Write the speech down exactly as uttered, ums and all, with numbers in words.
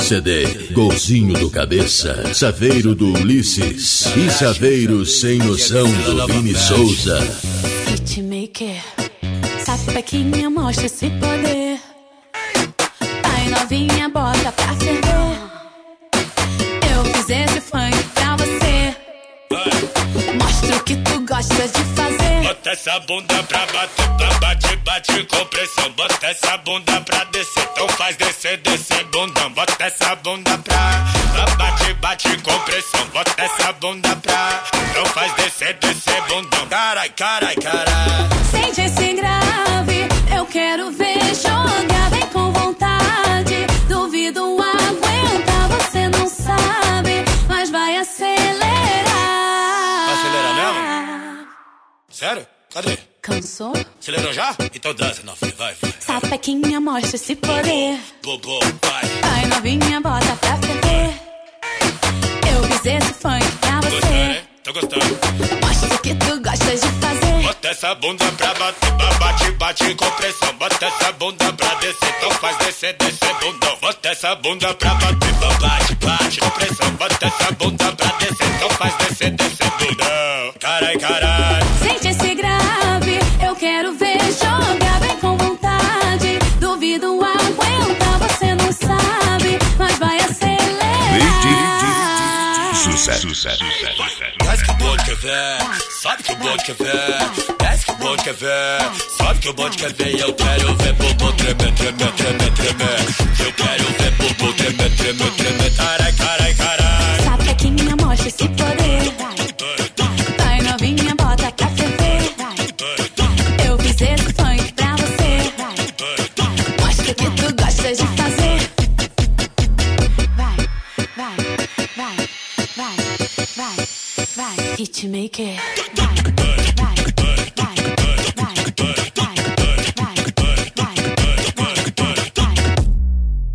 C D, Golzinho do Cabeça, Saveiro do Ulisses e Saveiro Sem Noção do Vini Souza. Hitmaker, sapequinha, mostra esse poder. Vai novinha, bota pra ferver. Eu fiz esse funk pra você. Mostra o que tu gosta de fazer. Bota essa bunda pra bater, pra bate, bate com pressão. Bota essa bunda pra descer, então faz descer, descer bundão. Bota essa bunda pra, pra bate, bate com pressão. Bota essa bunda pra, então faz descer, descer bundão. Carai, carai, carai. Sente esse grave, eu quero ver jogar bem com vontade. Duvido aguentar, você não sabe, mas vai acelerar. Acelerar mesmo? Sério? Cadê? Cansou? Acelerou já? Então dança, novinha, vai, vai. Sapequinha, mostra esse poder. Bobo, vai. Vai novinha, bota pra ferver. Eu fiz esse funk pra você. Gostando, hein? Tô gostando. Mostra o que tu gosta de fazer. Bota essa bunda pra bater, pra bate, bate com pressão. Bota essa bunda pra descer, então faz descer, descer bundão. Bota essa bunda pra bater, pra bate, bate com pressão. Bota essa bunda pra descer, então faz descer, descer bundão. Carai, carai. Sente esse grave, eu quero ver jogar bem com vontade. Duvido aguentar, você não sabe, mas vai acelerar. Sucesso, sucesso, Desce que o bonde quer ver, sabe que o bonde quer ver. Desce que o bonde quer ver, sabe que o bonde quer ver. Eu quero ver bobo tremer, tremer, tremer, tremer. Eu quero ver bobo tremer, tremer, tremer. Carai, carai, carai. Sapequinha, mostra esse poder. Vai novinha, bota pra ferver. Eu fiz esse funk pra você. Mostra o que tu gosta de fazer. Vai, vai, vai, vai, vai, vai. Hitmaker.